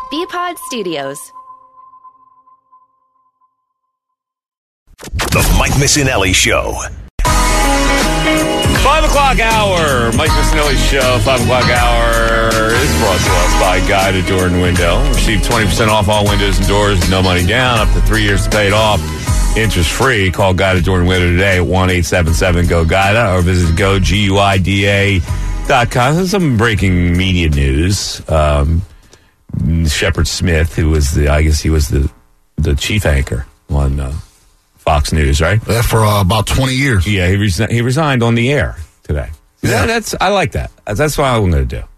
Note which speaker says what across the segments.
Speaker 1: BPod Studios.
Speaker 2: The Mike Missinelli Show.
Speaker 3: 5 o'clock hour. Mike Missinelli Show. 5 o'clock hour is brought to us by Guided Door and Window. Receive 20% off all windows and doors. No money down. Up to 3 years paid off. Interest free. Call Guided Door and Window today at 1-877-GO-GUIDA or visit GUIDA.com. There's some breaking media news. Shepard Smith, who was the chief anchor on Fox News, right?
Speaker 4: Yeah, for about 20 years.
Speaker 3: Yeah, he resigned on the air today. Yeah, I like that. That's what I'm going to do.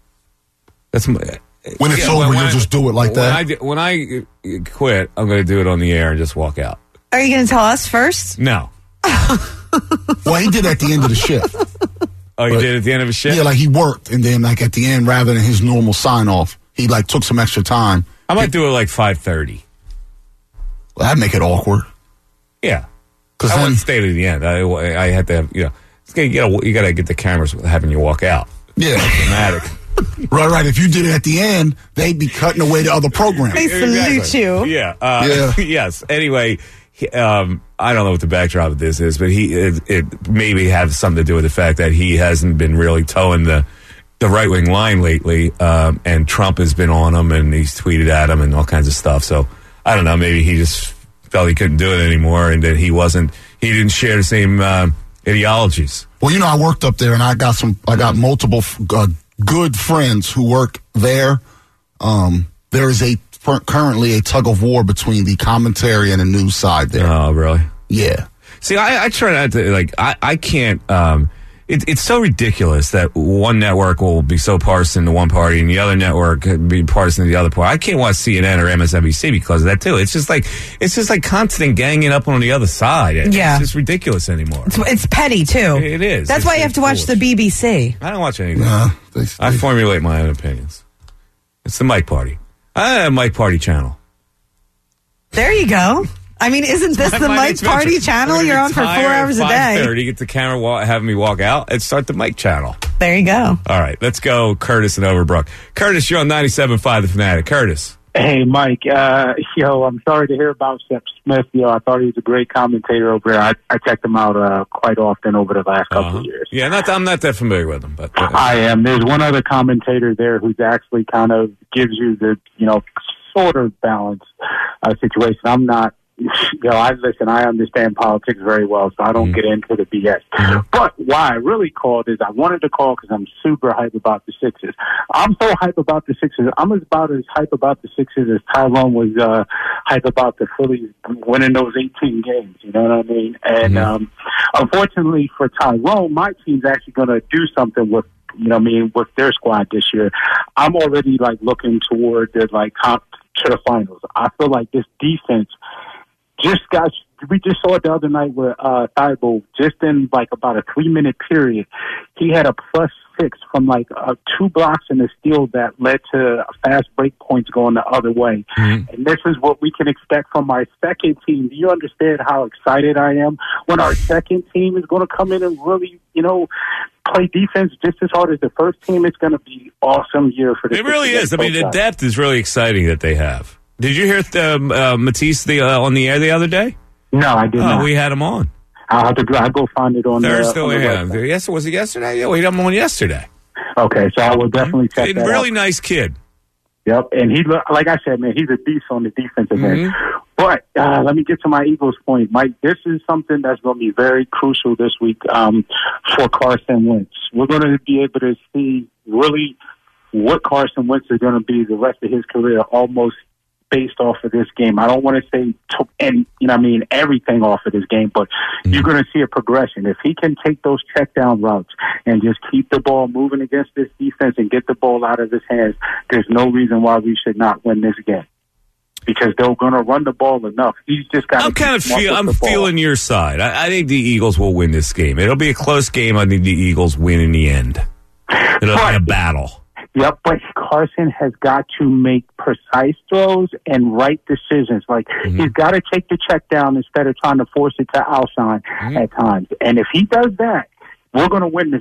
Speaker 4: When it's over, you'll just do it like that.
Speaker 3: When I quit, I'm going to do it on the air and just walk out.
Speaker 5: Are you going to tell us first?
Speaker 3: No.
Speaker 4: Well, he did at the end of the shift.
Speaker 3: Oh, he did at the end of his shift?
Speaker 4: Yeah, like he worked, and then like at the end, rather than his normal sign off, he like took some extra time.
Speaker 3: I might do it like 5:30.
Speaker 4: Well, that'd make it awkward.
Speaker 3: Yeah.
Speaker 4: Because
Speaker 3: I
Speaker 4: then
Speaker 3: wouldn't stay to the end. I had to have, you got to get the cameras having you walk out.
Speaker 4: Yeah.
Speaker 3: Dramatic.
Speaker 4: Right. If you did it at the end, they'd be cutting away to other programs.
Speaker 5: They salute you.
Speaker 3: Yeah.
Speaker 4: Yeah.
Speaker 3: Yes. Anyway, I don't know what the backdrop of this is, but it maybe has something to do with the fact that he hasn't been really towing the right-wing line lately, and Trump has been on him, and he's tweeted at him and all kinds of stuff. So, I don't know, maybe he just felt he couldn't do it anymore, and that he didn't share the same ideologies.
Speaker 4: Well, I worked up there, and I got multiple good friends who work there. There is currently a tug of war between the commentary and the news side there.
Speaker 3: Oh, really?
Speaker 4: Yeah.
Speaker 3: See, I try not to, I can't, it's so ridiculous that one network will be so partisan to one party and the other network could be partisan to the other party. I can't watch CNN or MSNBC because of that, too. It's just like constant ganging up on the other side. It's just ridiculous anymore.
Speaker 5: It's petty, too.
Speaker 3: It is.
Speaker 5: That's why you have to watch the BBC.
Speaker 3: I don't watch anything.
Speaker 4: They
Speaker 3: I formulate my own opinions. It's the Mike Party. I have a Mike Party channel.
Speaker 5: There you go. I mean, isn't this the Mike Party channel you're on for 4 hours a day?
Speaker 3: 5:30, get the camera, have me walk out, and start the Mike channel.
Speaker 5: There you go.
Speaker 3: All right, let's go, Curtis and Overbrook. Curtis, you're on 97.5 The Fanatic. Curtis.
Speaker 6: Hey, Mike. I'm sorry to hear about Shep Smith. I thought he was a great commentator over there. I checked him out quite often over the last couple of years.
Speaker 3: Yeah, I'm not that familiar with him, but
Speaker 6: I am. There's one other commentator there who's actually kind of gives you the sort of balanced situation. I'm not. I understand politics very well, so I don't get into the BS. But why I really called is I wanted to call because I'm super hype about the Sixers. I'm so hype about the Sixers. I'm about as hype about the Sixers as Tyrone was hype about the Phillies winning those 18 games. You know what I mean? And unfortunately for Tyrone, my team's actually going to do something with with their squad this year. I'm already looking toward the top to the finals. I feel like this defense. We just saw it the other night where Thibault, just in about a 3-minute period, he had a +6 from 2 blocks and a steal that led to fast break points going the other way. And this is what we can expect from our second team. Do you understand how excited I am when our second team is going to come in and really, play defense just as hard as the first team? It's going to be an awesome year for the
Speaker 3: It really is. I mean, the depth is really exciting that they have. Did you hear Matisse on the air the other day?
Speaker 6: No, I did not.
Speaker 3: We had him on.
Speaker 6: I'll have to go find it on
Speaker 3: Thursday. Yes, was it yesterday? Yeah, we had him on yesterday.
Speaker 6: Okay, so I will definitely check that out.
Speaker 3: Really nice kid.
Speaker 6: Yep, and like I said, man, he's a beast on the defensive end. But let me get to my Eagles point, Mike. This is something that's going to be very crucial this week for Carson Wentz. We're going to be able to see really what Carson Wentz is going to be the rest of his career, almost based off of this game. I don't want to say everything off of this game, but you're going to see a progression. If he can take those check down routes and just keep the ball moving against this defense and get the ball out of his hands, there's no reason why we should not win this game. Because they're going to run the ball enough. He's just got.
Speaker 3: I'm feeling your side. I think the Eagles will win this game. It'll be a close game. I think the Eagles win in the end. It'll be a battle.
Speaker 6: Yep, but Carson has got to make precise throws and right decisions. He's got to take the check down instead of trying to force it to Alshon at times. And if he does that, we're going to win this game.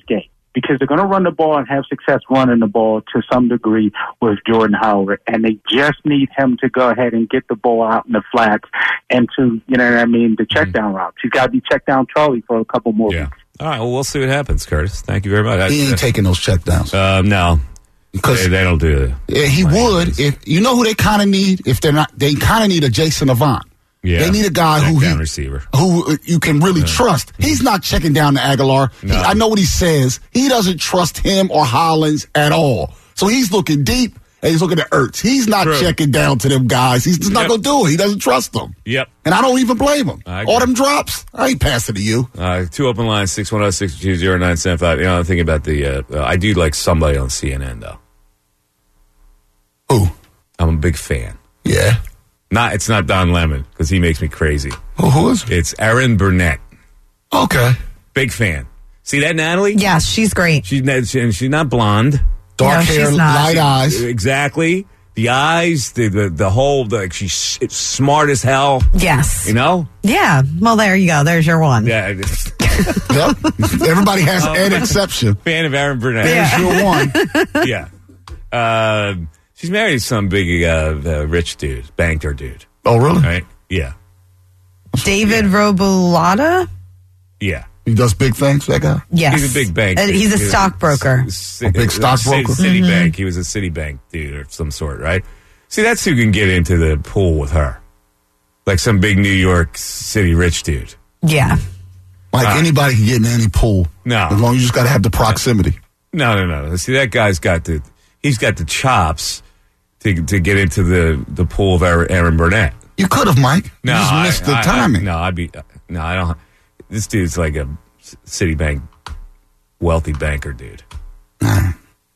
Speaker 6: because they're going to run the ball and have success running the ball to some degree with Jordan Howard. And they just need him to go ahead and get the ball out in the flats and to, the check down routes. He's got to be check down Charlie for a couple more weeks.
Speaker 3: All right, well, we'll see what happens, Curtis. Thank you very much.
Speaker 4: He ain't taking those check downs.
Speaker 3: No. Because they don't do it.
Speaker 4: Yeah, he would. If you know who they kind of need? If they're not, they kind of need a Jason Avant.
Speaker 3: Yeah.
Speaker 4: They need a guy
Speaker 3: receiver
Speaker 4: who you can really trust. He's not checking down to Aguilar.
Speaker 3: No.
Speaker 4: I know what he says. He doesn't trust him or Hollins at all. So he's looking deep and he's looking at Ertz. He's not checking down to them guys. He's just not going to do it. He doesn't trust them.
Speaker 3: Yep.
Speaker 4: And I don't even blame him. All them drops, I ain't passing to you.
Speaker 3: 2 open lines, 610-620-975. I'm thinking about the, I do like somebody on CNN, though.
Speaker 4: Who?
Speaker 3: I'm a big fan.
Speaker 4: Yeah.
Speaker 3: It's not Don Lemon, because he makes me crazy.
Speaker 4: Who is it?
Speaker 3: It's Erin Burnett.
Speaker 4: Okay.
Speaker 3: Big fan. See that, Natalie?
Speaker 5: Yes, she's great.
Speaker 3: She's not blonde.
Speaker 4: Dark hair, light eyes.
Speaker 3: Exactly. The eyes, the whole, she's smart as hell.
Speaker 5: Yes.
Speaker 3: You know?
Speaker 5: Yeah. Well, there you go. There's your one.
Speaker 3: Yeah.
Speaker 4: Yep. Everybody has an exception.
Speaker 3: Fan of Erin Burnett.
Speaker 4: There's your one.
Speaker 3: Yeah. She's married to some big rich dude, banker dude.
Speaker 4: Oh, really?
Speaker 3: Right? Yeah.
Speaker 5: David Robulata?
Speaker 3: Yeah.
Speaker 4: He does big things, that guy?
Speaker 5: Yes.
Speaker 3: He's a big bank.
Speaker 5: He's a stockbroker.
Speaker 4: A big stockbroker?
Speaker 3: Citibank. He was a Citibank dude of some sort, right? See, that's who can get into the pool with her. Like some big New York City rich dude.
Speaker 5: Yeah.
Speaker 4: Like anybody can get in any pool.
Speaker 3: No.
Speaker 4: As long as you just got to have the proximity.
Speaker 3: No. See, that guy's got the chops to get into the pool of Erin Burnett.
Speaker 4: You could have, Mike. You just missed the timing.
Speaker 3: I don't. This dude's like a Citibank wealthy banker dude. Let's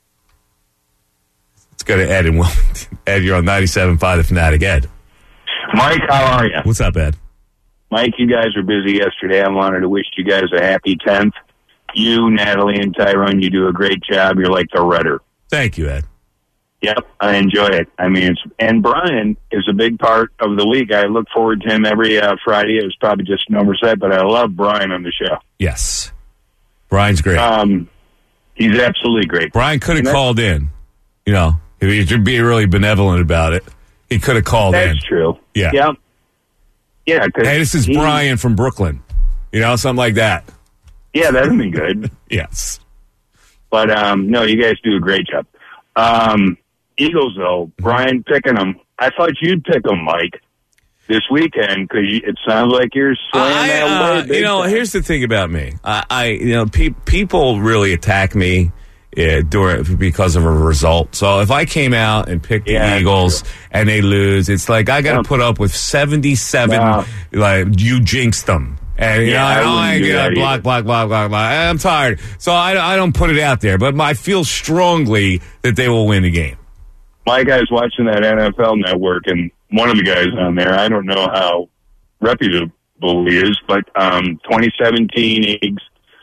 Speaker 3: go to Ed in Wilmington. Ed, you're on 97.5 The Fanatic. Ed.
Speaker 1: Mike, how are you?
Speaker 3: What's up, Ed?
Speaker 1: Mike, you guys were busy yesterday. I wanted to wish you guys a happy 10th. You, Natalie, and Tyrone, you do a great job. You're like the Redder.
Speaker 3: Thank you, Ed.
Speaker 1: Yep, I enjoy it. I mean, and Brian is a big part of the week. I look forward to him every Friday. It was probably just an oversight, but I love Brian on the show.
Speaker 3: Yes. Brian's great.
Speaker 1: He's absolutely great.
Speaker 3: Brian could have called in. If he'd be really benevolent about it, he could have called in.
Speaker 1: That's true.
Speaker 3: Yeah.
Speaker 1: Yep. Yeah.
Speaker 3: Hey, this is Brian from Brooklyn. Something like that.
Speaker 1: Yeah, that'd be good.
Speaker 3: Yes.
Speaker 1: But, no, you guys do a great job. Eagles, though, Brian picking them. I thought you'd pick them, Mike, this weekend, because it sounds like you're swaying that way.
Speaker 3: Here's the thing about me. People really attack me because of a result. So if I came out and picked the Eagles and they lose, it's like I got to put up with 77. Like you jinxed them. And block. I'm tired, so I don't put it out there. But I feel strongly that they will win the game.
Speaker 1: My guy's watching that NFL Network, and one of the guys on there, I don't know how reputable he is, but 2017 Eagles.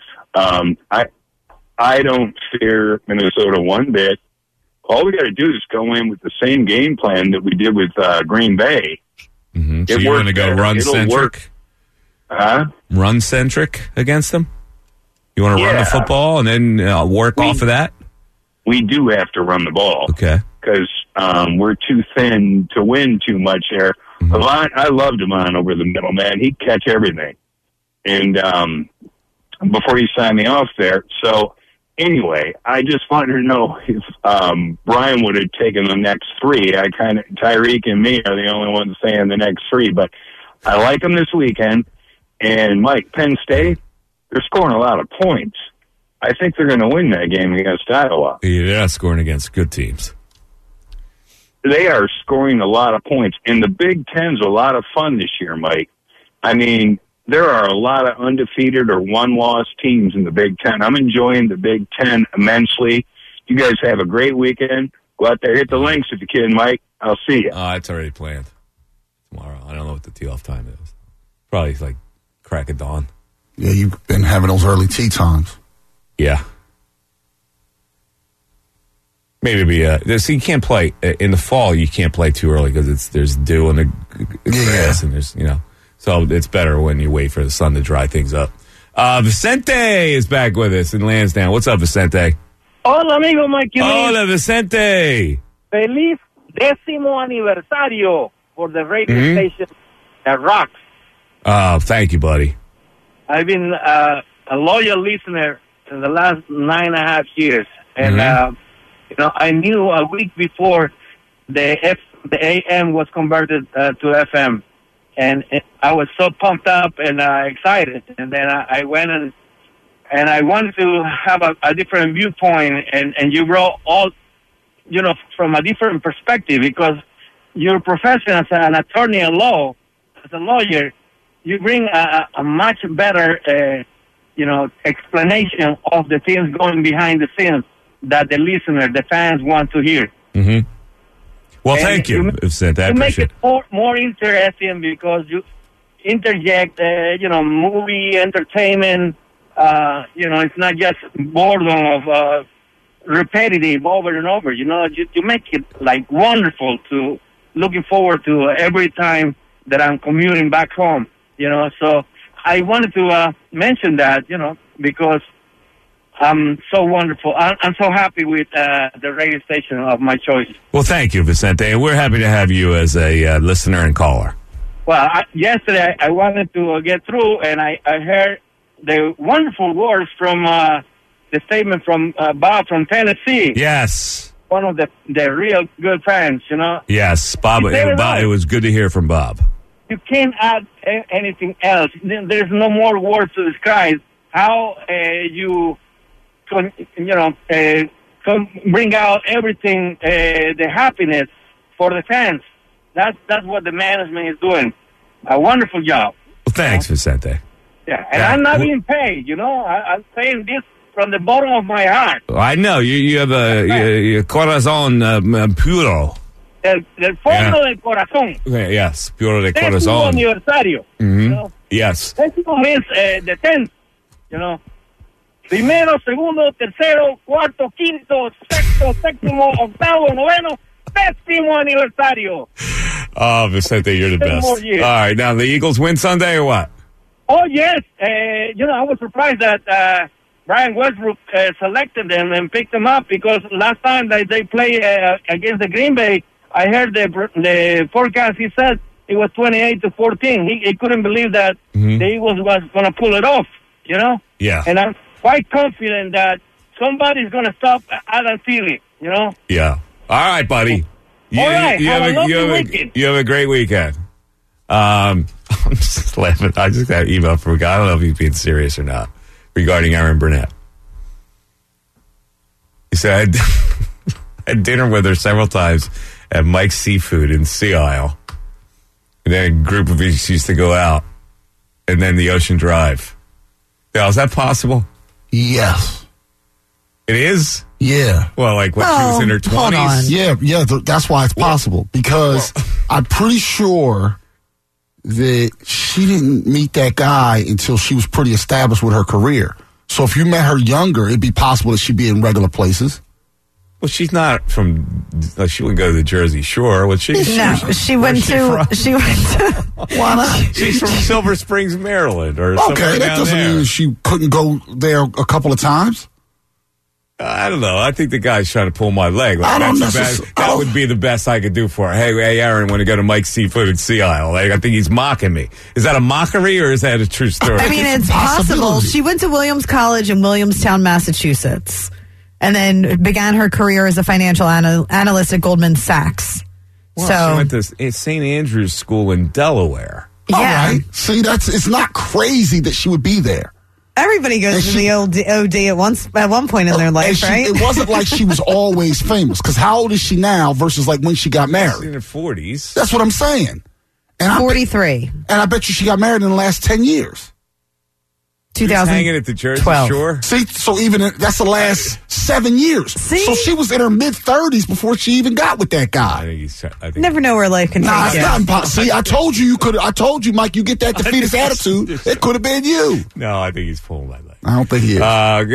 Speaker 1: I don't fear Minnesota one bit. All we got to do is go in with the same game plan that we did with Green Bay.
Speaker 3: Mm-hmm. So you're going to go run-centric? Run-centric against them? You want to run the football and then work off of that?
Speaker 1: We do have to run the ball.
Speaker 3: Okay.
Speaker 1: Because we're too thin to win too much there.
Speaker 3: Mm-hmm.
Speaker 1: I loved Devon over the middle, man. He'd catch everything. And before he signed me off there. So, anyway, I just wanted to know if Brian would have taken the next three. Tyreek and me are the only ones saying the next three. But I like them this weekend. And, Mike, Penn State, they're scoring a lot of points. I think they're going to win that game against Iowa.
Speaker 3: Yeah, they're not scoring against good teams.
Speaker 1: They are scoring a lot of points. And the Big Ten's a lot of fun this year, Mike. I mean, there are a lot of undefeated or one-loss teams in the Big Ten. I'm enjoying the Big Ten immensely. You guys have a great weekend. Go out there, hit the links if you can, Mike. I'll see you.
Speaker 3: It's already planned. Tomorrow. I don't know what the tee-off time is. Probably like crack of dawn.
Speaker 4: Yeah, you've been having those early tee times.
Speaker 3: Yeah. Maybe so you can't play in the fall. You can't play too early because there's dew in the grass and there's so it's better when you wait for the sun to dry things up. Vicente is back with us in Lansdowne. What's up, Vicente?
Speaker 7: Hola, amigo Mikey.
Speaker 3: Hola, Vicente.
Speaker 7: Feliz 10º aniversario for the radio station that rocks.
Speaker 3: Oh, thank you, buddy.
Speaker 7: I've been a loyal listener in the last 9.5 years. And, I knew a week before the AM was converted to FM. And I was so pumped up and excited. And then I went and I wanted to have a different viewpoint. And you wrote all, from a different perspective, because your profession as an attorney at law, as a lawyer, you bring a much better, explanation of the things going behind the scenes that the listener, the fans want to hear.
Speaker 3: Mm-hmm. Well, thank you, Vicente. I appreciate it.
Speaker 7: You make it more interesting because you interject, movie, entertainment. It's not just boredom of repetitive over and over. You make it like wonderful to looking forward to every time that I'm commuting back home. So I wanted to mention that, because I'm so wonderful. I'm so happy with the radio station of my choice.
Speaker 3: Well, thank you, Vicente. And we're happy to have you as a listener and caller.
Speaker 7: Well, yesterday I wanted to get through, and I heard the wonderful words from the statement from Bob from Tennessee.
Speaker 3: Yes.
Speaker 7: One of the real good fans,
Speaker 3: Yes, Bob. It was good to hear from Bob.
Speaker 7: You can't add anything else. There's no more words to describe how you can, bring out everything, the happiness for the fans. That's what the management is doing. A wonderful job.
Speaker 3: Well, thanks, Vicente.
Speaker 7: Yeah, and I'm not being paid. I'm saying this from the bottom of my heart.
Speaker 3: I know you have a corazón puro.
Speaker 7: Del fondo del corazón.
Speaker 3: Okay, yes, puro de
Speaker 7: 10º
Speaker 3: corazón.
Speaker 7: aniversario.
Speaker 3: Yes.
Speaker 7: 10º means the 10th. Primero, segundo, tercero, cuarto, quinto, sexto, séptimo, octavo, noveno, 10º aniversario.
Speaker 3: Oh, Vicente, you're the best. All right, now the Eagles win Sunday or what?
Speaker 7: Oh, yes. I was surprised that Brian Westbrook selected them and picked them up, because last time that they played against the Green Bay, I heard the forecast. He said it was 28-14. He couldn't believe that the Eagles was going to pull it off,
Speaker 3: Yeah.
Speaker 7: And I'm quite confident that somebody's going to stop Adam Thielen,
Speaker 3: Yeah. All right, buddy.
Speaker 7: All right. Have a lovely weekend.
Speaker 3: You have a great weekend. I'm just laughing. I just got an email from a guy. I don't know if he's being serious or not regarding Aaron Burnett. He said, I had dinner with her several times at Mike's Seafood in Sea Isle. And then a group of us used to go out. And then the Ocean Drive. Now, is that possible?
Speaker 4: Yes.
Speaker 3: It is?
Speaker 4: Yeah.
Speaker 3: Well, like when she was in her 20s?
Speaker 4: Yeah, that's why it's possible. Because I'm pretty sure that she didn't meet that guy until she was pretty established with her career. So if you met her younger, it'd be possible that she'd be in regular places.
Speaker 3: Well, she's not from. She wouldn't go to the Jersey Shore, would she?
Speaker 5: No, she went to.
Speaker 4: Why not?
Speaker 3: She's from Silver Springs, Maryland, or
Speaker 4: okay. That doesn't mean she couldn't go there a couple of times.
Speaker 3: I don't know. I think the guy's trying to pull my leg. Like, that would be the best I could do for her. Hey, Aaron, want to go to Mike's Seafood at Sea Isle? Like, I think he's mocking me. Is that a mockery or is that a true story?
Speaker 5: I mean, it's possible. She went to Williams College in Williamstown, Massachusetts, and then began her career as a financial analyst at Goldman Sachs.
Speaker 3: Well, she went to St. Andrew's School in Delaware.
Speaker 5: Yeah.
Speaker 4: All right. See, it's not crazy that she would be there.
Speaker 5: Everybody goes to the OD at one point in their life, right?
Speaker 4: It wasn't like she was always famous. Because how old is she now versus like when she got married?
Speaker 3: She's in her 40s.
Speaker 4: That's what I'm saying. And
Speaker 5: 43.
Speaker 4: And I bet you she got married in the last 10 years.
Speaker 5: 2012.
Speaker 3: Hanging at the Jersey Shore.
Speaker 4: See, so that's the last 7 years.
Speaker 5: See?
Speaker 4: So she was in her mid-30s before she even got with that guy.
Speaker 3: I think
Speaker 5: Never know where life can take
Speaker 4: it's
Speaker 5: you.
Speaker 4: not impossible. See, I told you could. I told you, Mike, you get that defeatist attitude. It could have been you.
Speaker 3: No, I think he's pulling my leg.
Speaker 4: I don't think he is.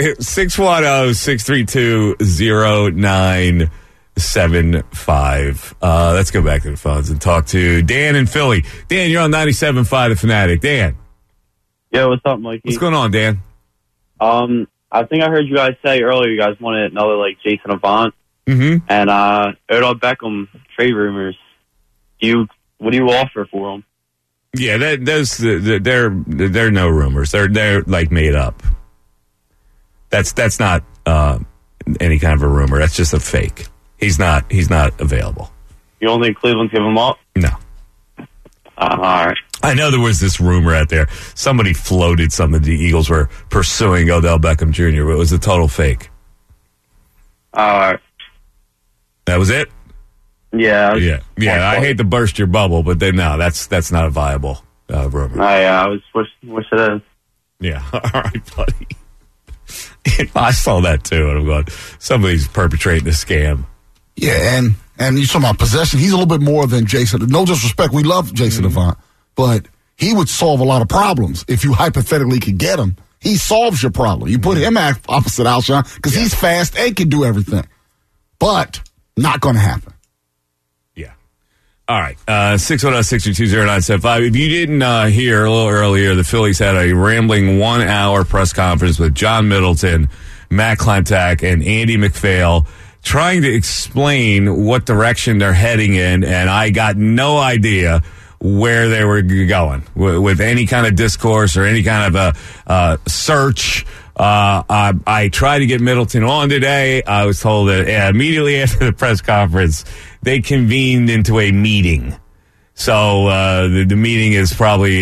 Speaker 3: 610-632-0975. Let's go back to the phones and talk to Dan in Philly. Dan, you're on 97.5 The Fanatic. Dan.
Speaker 8: Yo, what's up, Mikey?
Speaker 3: What's going on, Dan?
Speaker 8: I think I heard you guys say earlier you guys wanted another, like, Jason Avant.
Speaker 3: Mm-hmm.
Speaker 8: And Odell Beckham trade rumors. What do you offer for him?
Speaker 3: Yeah, they're no rumors. They're like made up. That's not any kind of a rumor. That's just a fake. He's not available.
Speaker 8: You don't think Cleveland's give him up?
Speaker 3: No.
Speaker 8: All right.
Speaker 3: I know there was this rumor out there. Somebody floated something the Eagles were pursuing Odell Beckham Jr., but it was a total fake.
Speaker 8: All right.
Speaker 3: That was it?
Speaker 8: Yeah.
Speaker 3: Yeah. I hate to burst your bubble, but then no, that's not a viable rumor.
Speaker 8: I was wish it is.
Speaker 3: Yeah. All right, buddy. I saw that too, and I'm going, somebody's perpetrating a scam.
Speaker 4: Yeah, and you're talking about possession. He's a little bit more than Jason. No disrespect, we love Jason Avant, but he would solve a lot of problems if you hypothetically could get him. He solves your problem. You put him opposite Alshon because he's fast and can do everything. But not going to happen.
Speaker 3: Yeah. All right. 610-622-0975. If you didn't hear a little earlier, the Phillies had a rambling 1-hour press conference with John Middleton, Matt Klentak, and Andy McPhail trying to explain what direction they're heading in, and I got no idea where they were going with any kind of discourse or any kind of a search. I tried to get Middleton on today. I was told that immediately after the press conference, they convened into a meeting. So the meeting is probably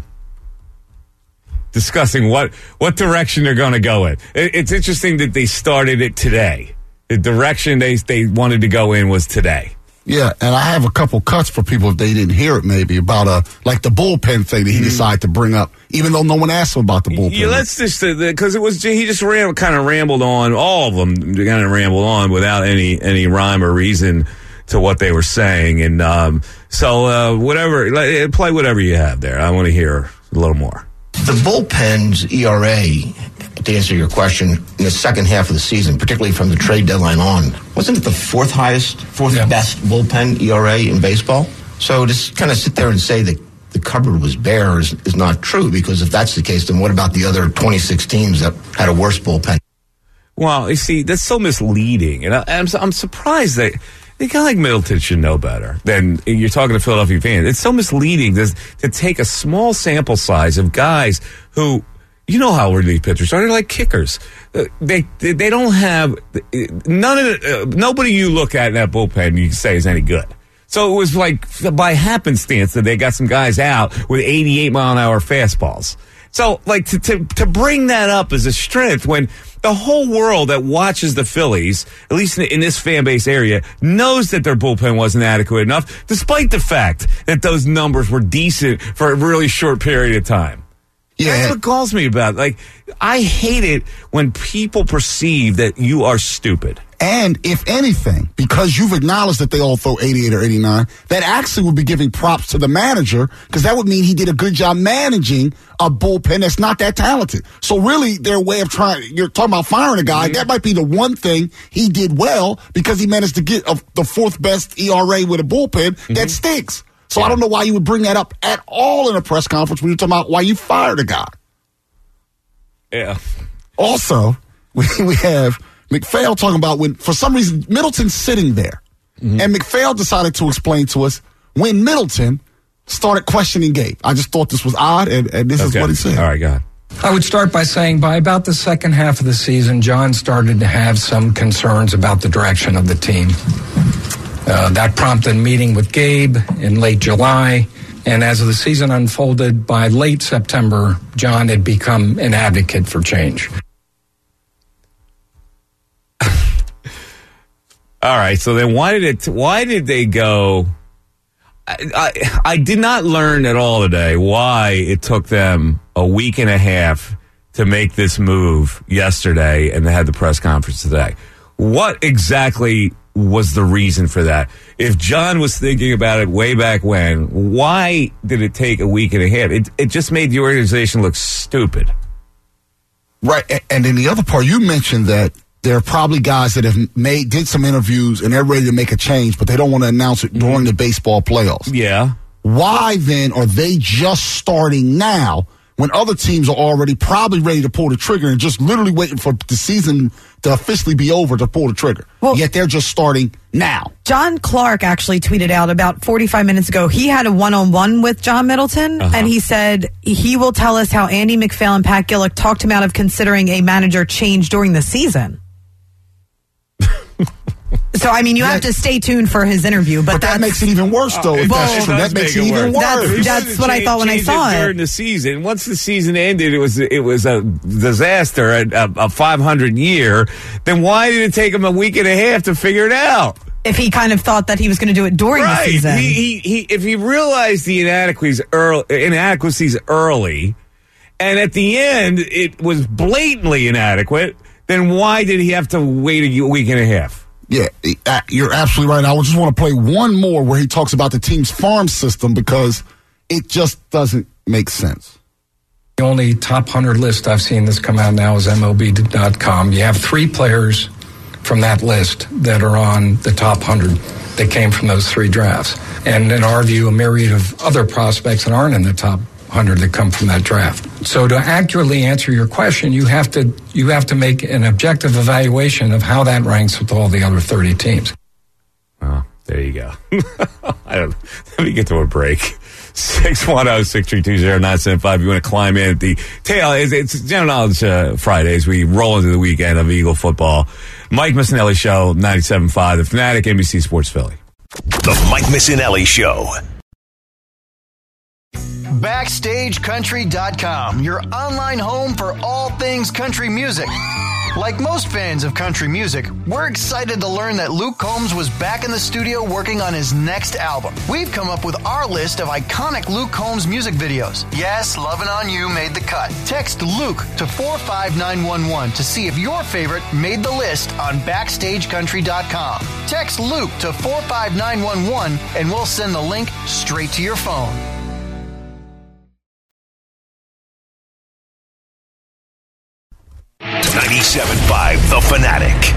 Speaker 3: discussing what direction they're going to go in. It's interesting that they started it today. The direction they wanted to go in was today.
Speaker 4: Yeah, and I have a couple cuts for people if they didn't hear it maybe about like the bullpen thing that he decided to bring up, even though no one asked him about the bullpen.
Speaker 3: Yeah, let's just because he just kind of rambled on, all of them kind of rambled on without any rhyme or reason to what they were saying, and so whatever, play whatever you have there. I want to hear a little more.
Speaker 9: The bullpen's ERA, to answer your question, in the second half of the season, particularly from the trade deadline on, wasn't it the fourth best bullpen ERA in baseball? So to kind of sit there and say that the cupboard was bare is not true, because if that's the case, then what about the other 26 teams that had a worse bullpen?
Speaker 3: Well, you see, that's so misleading, and I'm surprised that a guy like Middleton should know better than you're talking to Philadelphia fans. It's so misleading to take a small sample size of guys who, you know how relief pitchers are. They're like kickers. They don't have nobody you look at in that bullpen you can say is any good. So it was like by happenstance that they got some guys out with 88-mile-an-hour fastballs. So like to bring that up as a strength when the whole world that watches the Phillies, at least in this fan base area, knows that their bullpen wasn't adequate enough, despite the fact that those numbers were decent for a really short period of time. Yeah. That's what calls me about. Like, I hate it when people perceive that you are stupid.
Speaker 4: And if anything, because you've acknowledged that they all throw 88 or 89, that actually would be giving props to the manager, because that would mean he did a good job managing a bullpen that's not that talented. So really, their way of you're talking about firing a guy, that might be the one thing he did well, because he managed to get the fourth best ERA with a bullpen that stinks. So I don't know why you would bring that up at all in a press conference when you're talking about why you fired a guy.
Speaker 3: Yeah.
Speaker 4: Also, we have McPhail talking about when, for some reason, Middleton's sitting there. And McPhail decided to explain to us when Middleton started questioning Gabe. I just thought this was odd, and this is what he said.
Speaker 3: All right, go ahead.
Speaker 10: I would start by saying by about the second half of the season, John started to have some concerns about the direction of the team. That prompted a meeting with Gabe in late July, and as the season unfolded, by late September, John had become an advocate for change.
Speaker 3: All right, so then why did they go? I did not learn at all today why it took them a week and a half to make this move yesterday, and they had the press conference today. What exactly was the reason for that? If John was thinking about it way back when, why did it take a week and a half? It just made the organization look stupid.
Speaker 4: Right, and then the other part, you mentioned that there are probably guys that have did some interviews and they're ready to make a change, but they don't want to announce it during the baseball playoffs.
Speaker 3: Yeah.
Speaker 4: Why then are they just starting now when other teams are already probably ready to pull the trigger and just literally waiting for the season to officially be over to pull the trigger.
Speaker 5: Well,
Speaker 4: yet they're just starting now.
Speaker 5: John Clark actually tweeted out about 45 minutes ago. He had a one-on-one with John Middleton, and he said he will tell us how Andy McPhail and Pat Gillick talked him out of considering a manager change during the season. So, I mean, you have to stay tuned for his interview. But
Speaker 4: that makes it even worse, though. If that's true, that makes it even worse.
Speaker 5: That's what I thought when I saw it.
Speaker 3: During the season. Once the season ended, it was a disaster, a 500 year. Then why did it take him a week and a half to figure it out?
Speaker 5: If he kind of thought that he was going to do it during the season.
Speaker 3: If he realized the inadequacies early, and at the end it was blatantly inadequate, then why did he have to wait a week and a half?
Speaker 4: Yeah, you're absolutely right. I just want to play one more where he talks about the team's farm system because it just doesn't make sense.
Speaker 10: The only top 100 list I've seen that's come out now is MLB.com. You have 3 players from that list that are on the top 100 that came from those 3 drafts. And in our view, a myriad of other prospects that aren't in the top 100 that come from that draft. So to accurately answer your question, you have to make an objective evaluation of how that ranks with all the other 30 teams.
Speaker 3: Oh, there you go. Let me get to a break. 610-632-0975. You want to climb in at the tail. It's General Knowledge Fridays. We roll into the weekend of Eagle football. Mike Missinelli Show, 97.5, The Fanatic, NBC Sports Philly.
Speaker 2: The Mike Missinelli Show.
Speaker 11: BackstageCountry.com, your online home for all things country music. Like most fans of country music, we're excited to learn that Luke Combs was back in the studio working on his next album. We've come up with our list of iconic Luke Combs music videos. Yes, Lovin' On You made the cut. Text Luke to 45911 to see if your favorite made the list on BackstageCountry.com. Text Luke to 45911 and we'll send the link straight to your phone.
Speaker 2: 97.5 The Fanatic.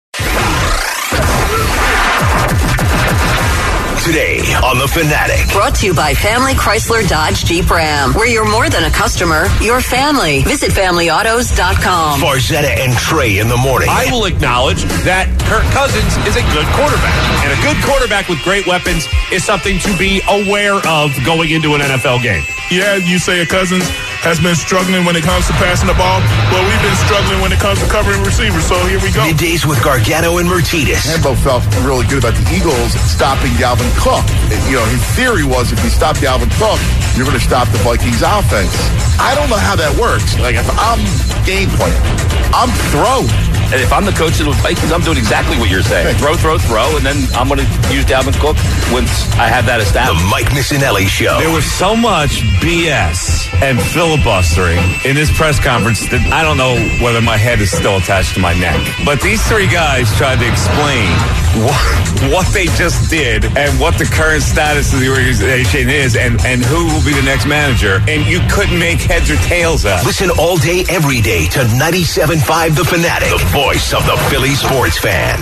Speaker 2: Today on The Fanatic.
Speaker 12: Brought to you by Family Chrysler Dodge Jeep Ram. Where you're more than a customer, you're family. Visit FamilyAutos.com.
Speaker 2: Farzetta and Trey in the morning.
Speaker 13: I will acknowledge that Kirk Cousins is a good quarterback. And a good quarterback with great weapons is something to be aware of going into an NFL game.
Speaker 14: Yeah, you say Cousins has been struggling when it comes to passing the ball. Well, we've been struggling when it comes to covering receivers, so here we go.
Speaker 2: Middays with Gargano and Mertitas.
Speaker 15: Hembo felt really good about the Eagles stopping Dalvin Cook. You know, his theory was if you stop Dalvin Cook, you're going to stop the Vikings offense. I don't know how that works. Like, if I'm game playing, I'm throwing.
Speaker 16: And if I'm the coach of the Vikings, I'm doing exactly what you're saying. Throw, and then I'm going to use Dalvin Cook once I have that established.
Speaker 2: The Mike Missinelli Show.
Speaker 3: There was so much BS and filibustering in this press conference that I don't know whether my head is still attached to my neck. But these 3 guys tried to explain what they just did and what the current status of the organization is and who will be the next manager. And you couldn't make heads or tails out.
Speaker 2: Listen all day, every day to 97.5 The Fanatic, the voice of the Philly sports fan.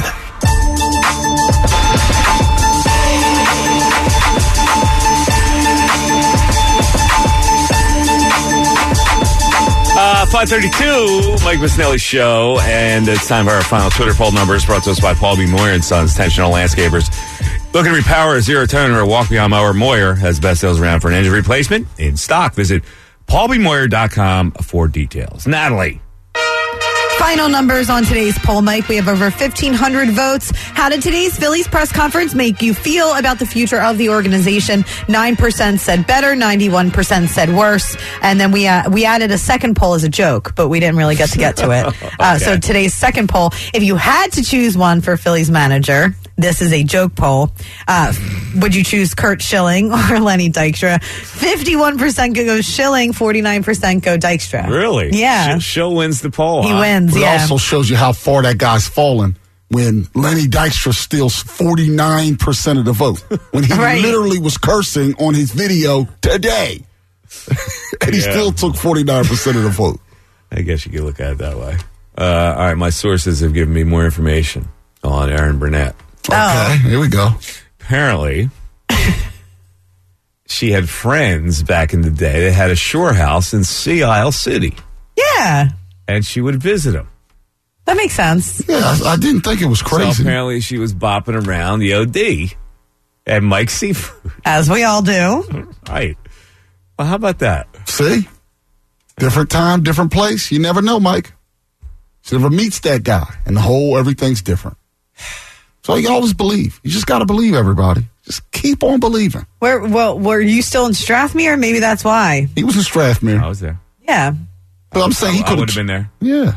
Speaker 3: 5:32, Mike Missinelli Show, and it's time for our final Twitter poll numbers brought to us by Paul B. Moyer and Sons, Tensional Landscapers. Looking to repower a zero-turn or a walk-beyond mower, Moyer has best sales around for an engine replacement in stock. Visit paulbmoyer.com for details. Natalie.
Speaker 5: Final numbers on today's poll, Mike. We have over 1,500 votes. How did today's Phillies press conference make you feel about the future of the organization? 9% said better, 91% said worse. And then we added a second poll as a joke, but we didn't really get to it.
Speaker 3: Okay.
Speaker 5: So today's second poll, if you had to choose one for Phillies manager, this is a joke poll. Would you choose Curt Schilling or Lenny Dykstra? 51% go Schilling, 49% go Dykstra.
Speaker 3: Really?
Speaker 5: Yeah.
Speaker 3: Schill wins the poll.
Speaker 5: He wins,
Speaker 4: It
Speaker 5: yeah.
Speaker 4: also shows you how far that guy's fallen when Lenny Dykstra steals 49% of the vote. When he literally was cursing on his video today. And he still took 49% of the vote.
Speaker 3: I guess you could look at it that way. All right, my sources have given me more information on Aaron Burnett.
Speaker 4: Okay, here we go.
Speaker 3: Apparently, she had friends back in the day that had a shore house in Sea Isle City.
Speaker 5: Yeah.
Speaker 3: And she would visit them.
Speaker 5: That makes sense.
Speaker 4: Yeah, I didn't think it was crazy.
Speaker 3: So apparently she was bopping around the OD at Mike's Seafood.
Speaker 5: As we all do.
Speaker 3: Right. Well, how about that?
Speaker 4: See? Different time, different place. You never know, Mike. She never meets that guy, and everything's different. So you always believe. You just got to believe, everybody. Just keep on believing.
Speaker 5: Were you still in Strathmere? Maybe that's why.
Speaker 4: He was in Strathmere.
Speaker 3: I was there.
Speaker 5: Yeah.
Speaker 4: But I'm saying he could
Speaker 3: would have been there.
Speaker 4: Yeah.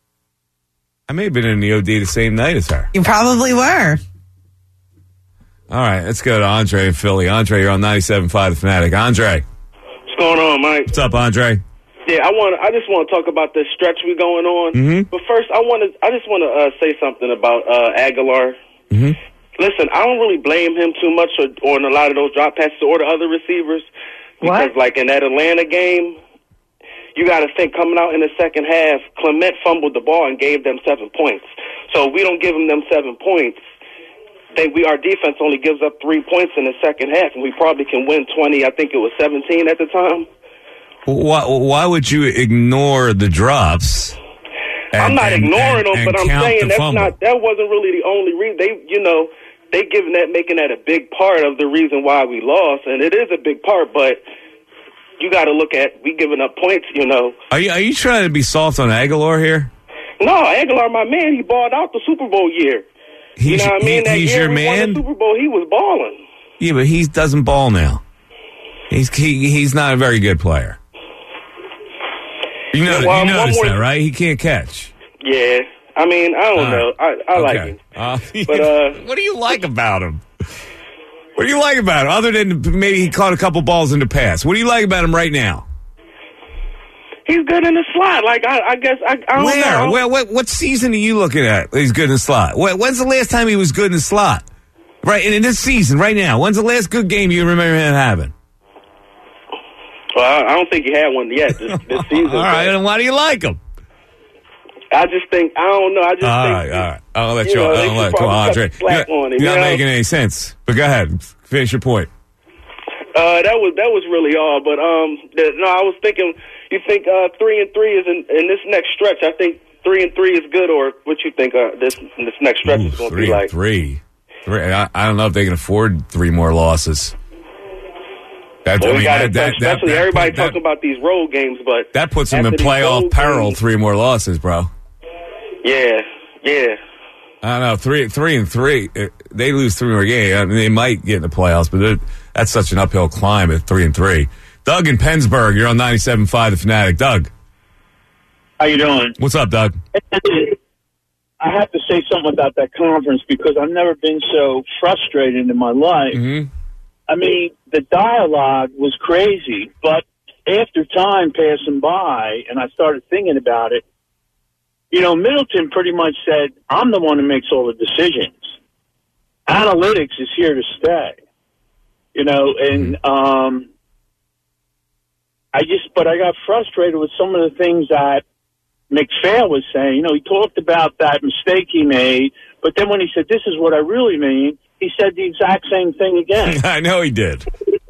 Speaker 3: I may have been in the OD the same night as her.
Speaker 5: You probably were.
Speaker 3: All right, let's go to Andre in Philly. Andre, you're on 97.5 The Fanatic. Andre.
Speaker 17: What's going on, Mike?
Speaker 3: What's up, Andre?
Speaker 17: Yeah, I just want to talk about this stretch we're going on.
Speaker 3: Mm-hmm.
Speaker 17: But first, I just want to say something about Aguilar.
Speaker 3: Mm-hmm.
Speaker 17: Listen, I don't really blame him too much or in a lot of those drop passes or the other receivers. Because, like, in that Atlanta game, you got to think coming out in the second half, Clement fumbled the ball and gave them 7 points. So if we don't give them 7 points, our defense only gives up 3 points in the second half, and we probably can win 20. I think it was 17 at the time.
Speaker 3: Why would you ignore the drops?
Speaker 17: I'm not ignoring them, but I'm saying that wasn't really the only reason. They making that a big part of the reason why we lost, and it is a big part. But you got to look at we giving up points.
Speaker 3: Are you trying to be soft on Aguilar here?
Speaker 17: No, Aguilar, my man, he balled out the Super Bowl year. You know what I mean? That
Speaker 3: he's
Speaker 17: year
Speaker 3: your
Speaker 17: we
Speaker 3: man.
Speaker 17: won the Super Bowl, he was balling.
Speaker 3: Yeah, but he doesn't ball now. He's not a very good player. You noticed that, right? He can't catch.
Speaker 17: Yeah. I mean, I don't know. I like him. But
Speaker 3: what do you like about him? What do you like about him? Other than maybe he caught a couple balls in the past. What do you like about him right now?
Speaker 17: He's good in the slot. Like, I guess, I don't know.
Speaker 3: What season are you looking at? He's good in the slot. When's the last time he was good in the slot? Right, and in this season, right now. When's the last good game you remember him having?
Speaker 17: Well, I don't think he had one yet this season.
Speaker 3: All right, then why do you like him?
Speaker 17: I just think, I don't know.
Speaker 3: All right. I'll let you on. Come on, Andre. You're not making any sense. But go ahead. Finish your point.
Speaker 17: That was really all. But I was thinking, you think 3-3 is in this next stretch? I think 3-3 is good, or what you think this next stretch is going to be like?
Speaker 3: 3-3. I don't know if they can afford 3 more losses.
Speaker 17: Especially everybody talking about these road games, but
Speaker 3: that puts them in playoff peril. 3 more losses, bro.
Speaker 17: Yeah.
Speaker 3: I don't know. 3-3. They lose 3 more games. I mean, they might get in the playoffs, but that's such an uphill climb at 3-3. Doug in Pennsburg, you're on 97.5 The Fanatic. Doug,
Speaker 18: how you doing?
Speaker 3: What's up, Doug?
Speaker 18: I have to say something about that conference because I've never been so frustrated in my life.
Speaker 3: Mm-hmm.
Speaker 18: I mean, the dialogue was crazy, but after time passing by and I started thinking about it, Middleton pretty much said, I'm the one who makes all the decisions. Analytics is here to stay, and I got frustrated with some of the things that McPhail was saying. He talked about that mistake he made, but then when he said, this is what I really mean, he said the exact same thing again.
Speaker 3: I know he did.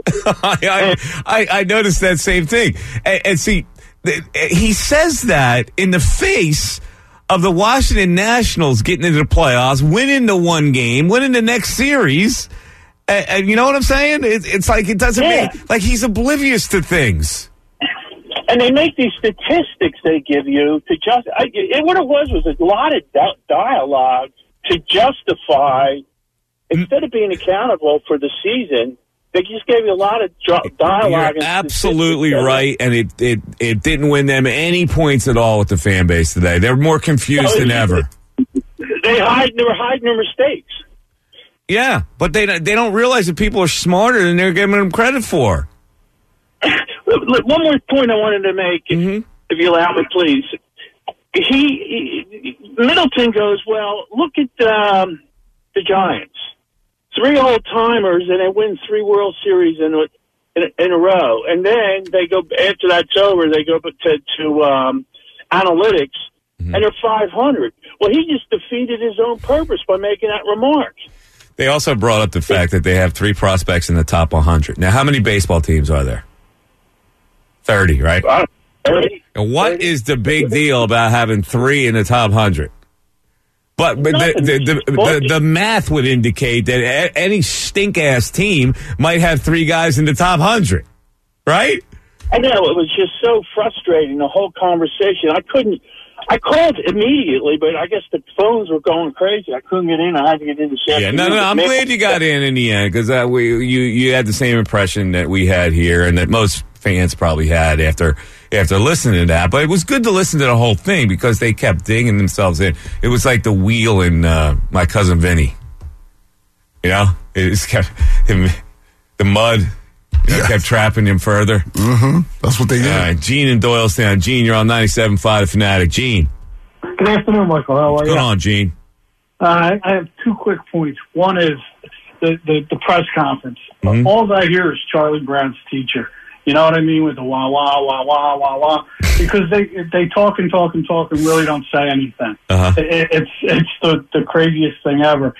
Speaker 3: I noticed that same thing. And see, he says that in the face of the Washington Nationals getting into the playoffs, winning the one game, winning the next series. And you know what I'm saying? It's like it doesn't make, like he's oblivious to things.
Speaker 18: And they make these statistics they give you to just. What it was a lot of dialogue to justify. Instead of being accountable for the season, they just gave you a lot of dialogue.
Speaker 3: You're absolutely right, and it didn't win them any points at all with the fan base today. They're more confused than ever.
Speaker 18: They were hiding their mistakes.
Speaker 3: Yeah, but they don't realize that people are smarter than they're giving them credit for.
Speaker 18: One more point I wanted to make, if you allow me, please. Middleton goes, well, look at the Giants. 3 old-timers, and they win 3 World Series in a row. And then they go, after that's over, they go to analytics, and they're 500. Well, he just defeated his own purpose by making that remark.
Speaker 3: They also brought up the fact that they have 3 prospects in the top 100. Now, how many baseball teams are there? 30, right?
Speaker 18: 30.
Speaker 3: And what is the big deal about having 3 in the top 100? But the math would indicate that any stink-ass team might have 3 guys in the top 100, right?
Speaker 18: I know. It was just so frustrating, the whole conversation. I called immediately, but I guess the phones were going crazy. I couldn't get in. I had to get in this afternoon.
Speaker 3: No. I'm glad you got in the end, because you had the same impression that we had here and that most fans probably had after listening to that. But it was good to listen to the whole thing because they kept digging themselves in. It was like the wheel in My Cousin Vinny. You know? It just kept him, the mud kept trapping him further.
Speaker 4: Mm-hmm. That's what they did.
Speaker 3: All right, Gene in Doylestown. Gene, you're on 97.5 The Fanatic. Gene.
Speaker 19: Good afternoon, Michael. How are you?
Speaker 3: Good on, Gene.
Speaker 19: I have 2 quick points. One is the press conference.
Speaker 3: Mm-hmm.
Speaker 19: All I hear is Charlie Brown's teacher. You know what I mean? With the wah, wah, wah, wah, wah, wah. Because they talk and really don't say anything.
Speaker 3: Uh-huh.
Speaker 19: It's the craziest thing ever.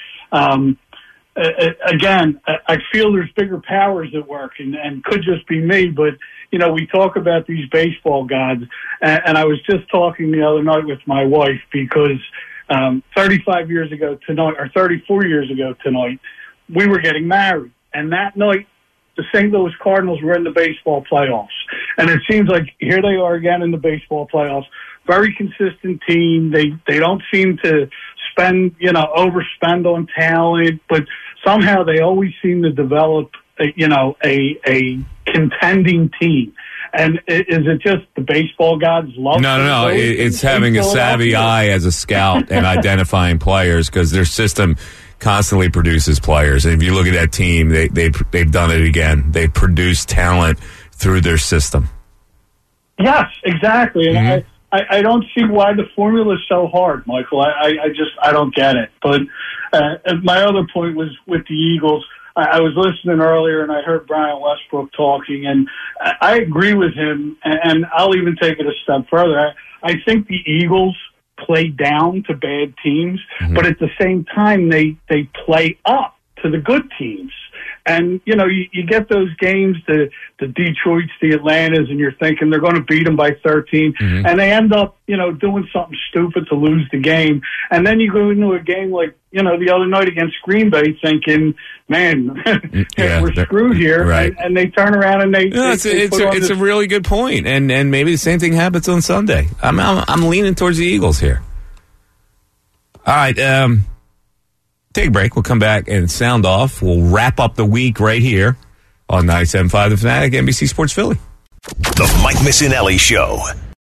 Speaker 19: Again, I feel there's bigger powers at work, and could just be me, but, you know, we talk about these baseball gods, and I was just talking the other night with my wife because 35 years ago tonight, or 34 years ago tonight, we were getting married, and that night, the St. Louis Cardinals were in the baseball playoffs, and it seems like here they are again in the baseball playoffs. Very consistent team. They don't seem to overspend on talent, but somehow they always seem to develop, a contending team. And is it just the baseball gods love?
Speaker 3: No. It's having a savvy eye as a scout and identifying players because their system constantly produces players. And if you look at that team, they've done it again. They produce talent through their system.
Speaker 19: Yes, exactly. And
Speaker 3: Mm-hmm.
Speaker 19: I don't see why the formula is so hard, Michael. I don't get it. But my other point was with the Eagles. I was listening earlier, and I heard Brian Westbrook talking, and I agree with him, and I'll even take it a step further. I think the Eagles play down to bad teams, but at the same time, they play up to the good teams. And, you know, you get those games, the Detroits, the Atlantas, and you're thinking they're going to beat them by 13.
Speaker 3: Mm-hmm.
Speaker 19: And they end up, doing something stupid to lose the game. And then you go into a game like, the other night against Green Bay thinking, man, we're screwed here.
Speaker 3: Right.
Speaker 19: And they turn around and they
Speaker 3: it's a really good point. And maybe the same thing happens on Sunday. I'm leaning towards the Eagles here. All right. Take a break. We'll come back and sound off. We'll wrap up the week right here on 97.5 The Fanatic, NBC Sports Philly.
Speaker 2: The Mike Missinelli Show.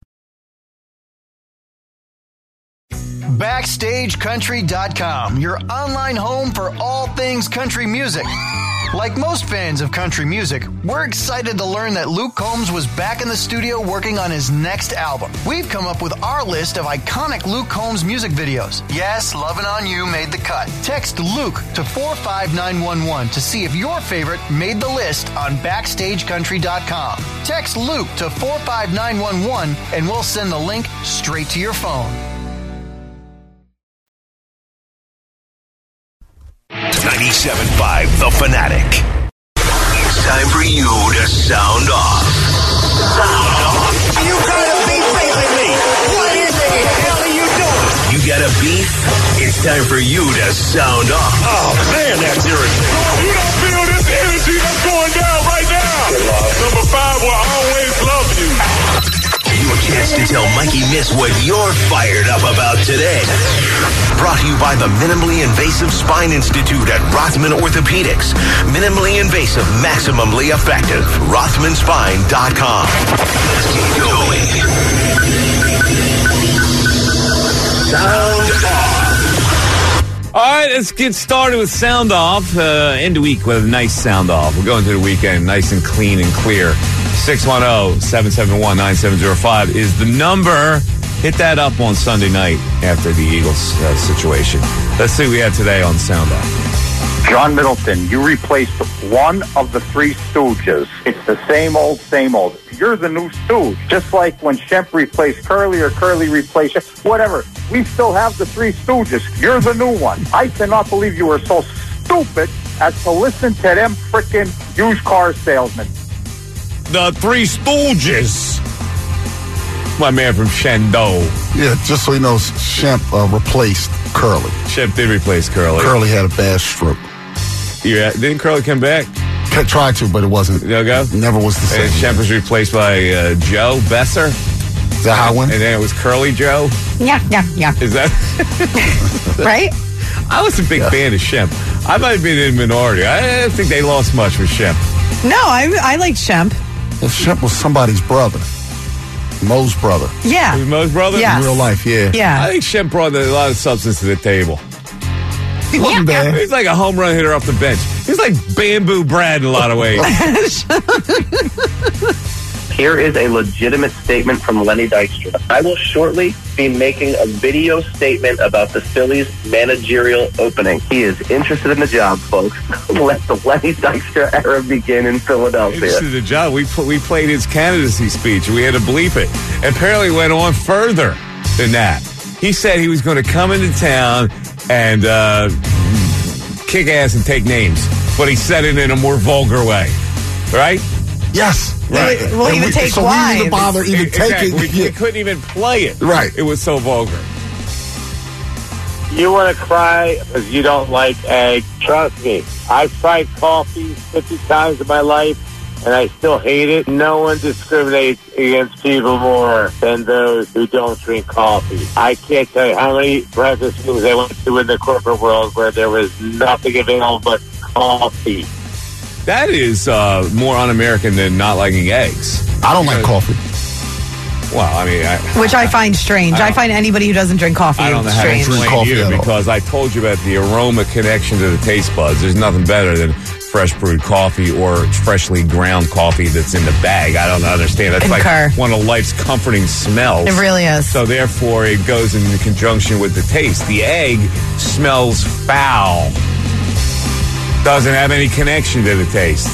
Speaker 11: BackstageCountry.com, your online home for all things country music. Like most fans of country music, we're excited to learn that Luke Combs was back in the studio working on his next album. We've come up with our list of iconic Luke Combs music videos. Yes, Lovin' On You made the cut. Text Luke to 45911 to see if your favorite made the list on BackstageCountry.com. Text Luke to 45911 and we'll send the link straight to your phone.
Speaker 2: 97.5 The Fanatic. It's time for you to sound off. Sound off.
Speaker 20: You got a beef facing me. What in the hell are you doing?
Speaker 2: You got a beef? It's time for you to sound off.
Speaker 20: Oh, man, that's irritating.
Speaker 14: You don't feel this energy that's going down right now. Number 5 will always love you.
Speaker 2: Your chance to tell Mikey Miss what you're fired up about today. Brought to you by the Minimally Invasive Spine Institute at Rothman Orthopedics. Minimally invasive, maximally effective. RothmanSpine.com. Let's get going. Sound off.
Speaker 3: All right, let's get started with Sound Off. End the week with a nice Sound Off. We're going to the weekend nice and clean and clear. 610-771-9705 is the number. Hit that up on Sunday night after the Eagles situation. Let's see what we had today on Sound Off.
Speaker 21: John Middleton, you replaced one of the Three Stooges. It's the same old, same old. You're the new Stooge. Just like when Shemp replaced Curly or Curly replaced Shemp. Whatever. We still have the Three Stooges. You're the new one. I cannot believe you were so stupid as to listen to them frickin' used car salesmen.
Speaker 3: The Three Stooges. My man from Shendo.
Speaker 4: Yeah, just so you know, Shemp replaced Curly.
Speaker 3: Shemp did replace Curly.
Speaker 4: Curly had a bad stroke.
Speaker 3: Yeah, didn't Curly come back?
Speaker 4: Tried to, but it wasn't.
Speaker 3: No go?
Speaker 4: Never was the same.
Speaker 3: And Shemp was replaced by Joe Besser.
Speaker 4: Is that how it went?
Speaker 3: And then it was Curly Joe.
Speaker 5: Yeah.
Speaker 3: Is that
Speaker 5: right?
Speaker 3: I was a big fan of Shemp. I might have been in a minority. I didn't think they lost much with Shemp.
Speaker 5: No, I like Shemp.
Speaker 4: Well, Shemp was somebody's brother. Mo's brother.
Speaker 5: Yeah.
Speaker 3: Was Mo's brother?
Speaker 5: Yes.
Speaker 4: In real life, yeah.
Speaker 5: Yeah.
Speaker 3: I think Shemp brought a lot of substance to the table.
Speaker 4: He wasn't bad.
Speaker 3: He's like a home run hitter off the bench. He's like Bamboo Brad in a lot of ways.
Speaker 6: Here is a legitimate statement from Lenny Dykstra. I will shortly be making a video statement about the Phillies managerial opening. He is interested in the job, folks. Let the Lenny Dykstra era begin in Philadelphia.
Speaker 3: Interested in the job. We played his candidacy speech. We had to bleep it. And apparently went on further than that. He said he was going to come into town and kick ass and take names. But he said it in a more vulgar way. Right?
Speaker 4: Yes.
Speaker 5: Right. We'll even take
Speaker 4: so
Speaker 5: wives.
Speaker 4: we didn't bother even taking
Speaker 3: We couldn't even play it.
Speaker 4: Right.
Speaker 3: It was so vulgar.
Speaker 21: You want to cry because you don't like egg. Trust me, I've tried coffee 50 times in my life, and I still hate it. No one discriminates against people more than those who don't drink coffee. I can't tell you how many breakfast meetings I went to in the corporate world where there was nothing available but coffee.
Speaker 3: That is more un-American than not liking eggs.
Speaker 4: I don't like coffee.
Speaker 3: Well, I mean...
Speaker 5: Which I find strange. I find anybody who doesn't drink coffee
Speaker 3: I don't know how to
Speaker 5: strange.
Speaker 3: explain either because I told you about the aroma connection to the taste buds. There's nothing better than fresh brewed coffee or freshly ground coffee that's in the bag. I don't understand. That's
Speaker 5: Concur.
Speaker 3: like one of life's comforting smells.
Speaker 5: It really is.
Speaker 3: So therefore, it goes in conjunction with the taste. The egg smells foul. Doesn't have any connection to the taste.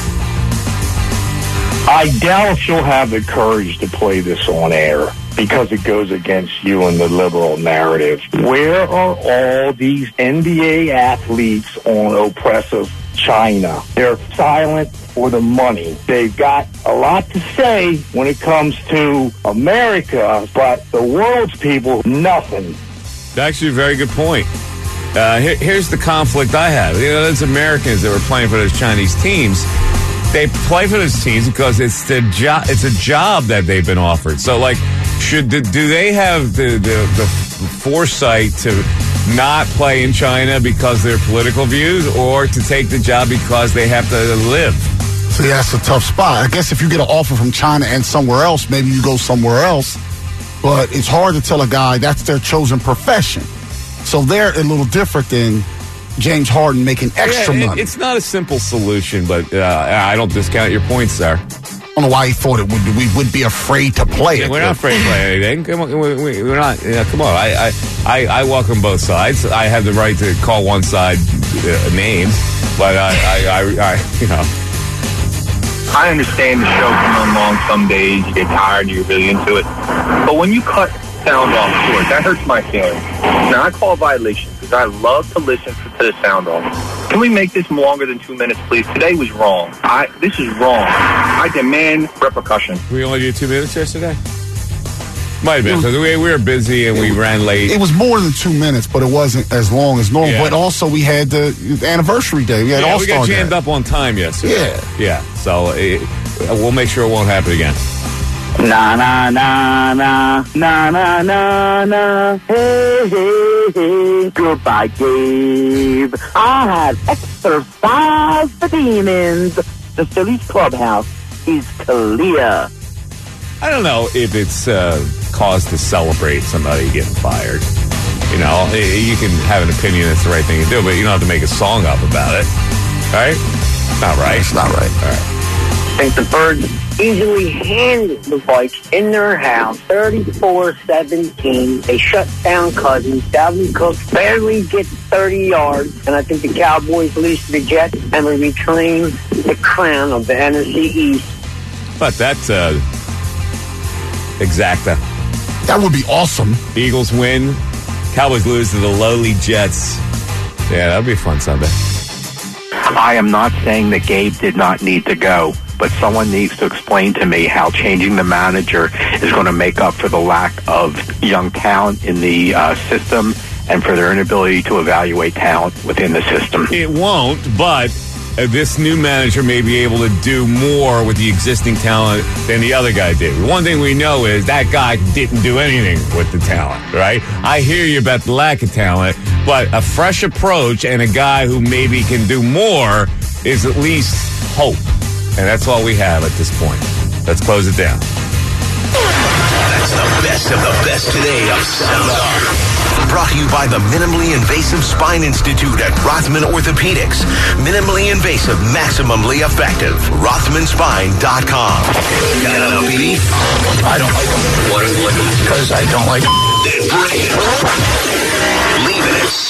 Speaker 21: I doubt she'll have the courage to play this on air because it goes against you and the liberal narrative. Where are all these NBA athletes on oppressive China? They're silent for the money. They've got a lot to say when it comes to America, but the world's people, nothing.
Speaker 3: Actually, a very good point. Here's the conflict I have. You know, those Americans that were playing for those Chinese teams, they play for those teams because it's the job. It's a job that they've been offered. So, like, do they have the foresight to not play in China because of their political views, or to take the job because they have to live?
Speaker 4: So that's a tough spot. I guess if you get an offer from China and somewhere else, maybe you go somewhere else. But it's hard to tell a guy that's their chosen profession. So they're a little different than James Harden making extra money.
Speaker 3: It's not a simple solution, but I don't discount your points there.
Speaker 4: I don't know why he thought we would be afraid to play it.
Speaker 3: We're not afraid to play anything. Come on, we're not. Come on. I welcome both sides. I have the right to call one side names, but I
Speaker 6: I understand the show coming along some days, you get tired and you're really into it. But when you cut sound off short, that hurts my feelings. Now, I call a violation because I love to listen to the sound off. Can we make this longer than 2 minutes, please? Today was wrong. This is wrong. I demand repercussion.
Speaker 3: We only did 2 minutes yesterday? Might have been, because we were busy and we ran late.
Speaker 4: It was more than 2 minutes, but it wasn't as long as normal.
Speaker 3: Yeah.
Speaker 4: But also, we had the anniversary day. We had All-Star
Speaker 3: we got
Speaker 4: Day.
Speaker 3: jammed up on time yesterday.
Speaker 4: Yeah.
Speaker 3: So we'll make sure it won't happen again.
Speaker 6: Na na na na na na na na. Hey hey hey. Goodbye, Gabe. I have exorcised the demons. The Phillies clubhouse is clear.
Speaker 3: I don't know if it's cause to celebrate somebody getting fired. You know, you can have an opinion that's the right thing to do, but you don't have to make a song up about it. All right? It's not right.
Speaker 4: It's not right.
Speaker 3: All right.
Speaker 6: I think the Birds easily handled the Vikes in their house, 34-17. They shut down Cousins. Dalvin Cook barely gets 30 yards, and I think the Cowboys lose to the Jets and we reclaim the crown of the NFC East.
Speaker 3: But that's exacta.
Speaker 4: That would be awesome.
Speaker 3: The Eagles win. Cowboys lose to the lowly Jets. Yeah, that'll be a fun Sunday.
Speaker 6: I am not saying that Gabe did not need to go, but someone needs to explain to me how changing the manager is going to make up for the lack of young talent in the system and for their inability to evaluate talent within the system.
Speaker 3: It won't, but this new manager may be able to do more with the existing talent than the other guy did. One thing we know is that guy didn't do anything with the talent, right? I hear you about the lack of talent, but a fresh approach and a guy who maybe can do more is at least hope. And that's all we have at this point. Let's close it down.
Speaker 2: That's the best of the best today of Sound Off. Brought to you by the Minimally Invasive Spine Institute at Rothman Orthopedics. Minimally invasive, maximally effective. RothmanSpine.com. Got an LP?
Speaker 9: I don't like them.
Speaker 2: What is it?
Speaker 9: Because I don't like them.
Speaker 2: Then bring it. Leave it at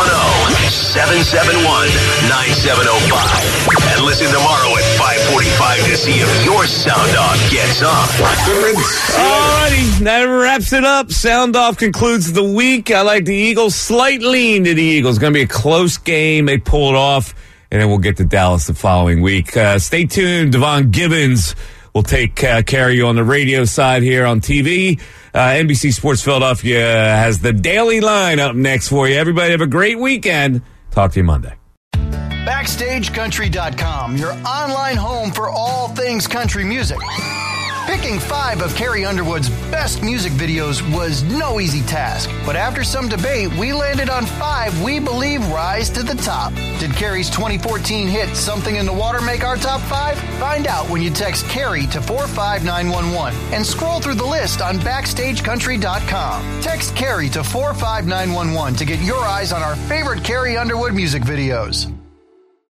Speaker 2: 610-771-9705. And listen tomorrow at 5:45 to see if your Sound Off gets on.
Speaker 3: Alrighty, that wraps it up. Sound Off concludes the week. I like the Eagles. Slight lean to the Eagles. Going to be a close game. They pull it off, and then we'll get to Dallas the following week. Stay tuned. Devon Gibbons will take care of you on the radio side here on TV. NBC Sports Philadelphia has the Daily Line up next for you. Everybody have a great weekend. Talk to you Monday.
Speaker 11: BackstageCountry.com, your online home for all things country music. Picking 5 of Carrie Underwood's best music videos was no easy task. But after some debate, we landed on 5 we believe rise to the top. Did Carrie's 2014 hit Something in the Water make our top 5? Find out when you text Carrie to 45911 and scroll through the list on BackstageCountry.com. Text Carrie to 45911 to get your eyes on our favorite Carrie Underwood music videos.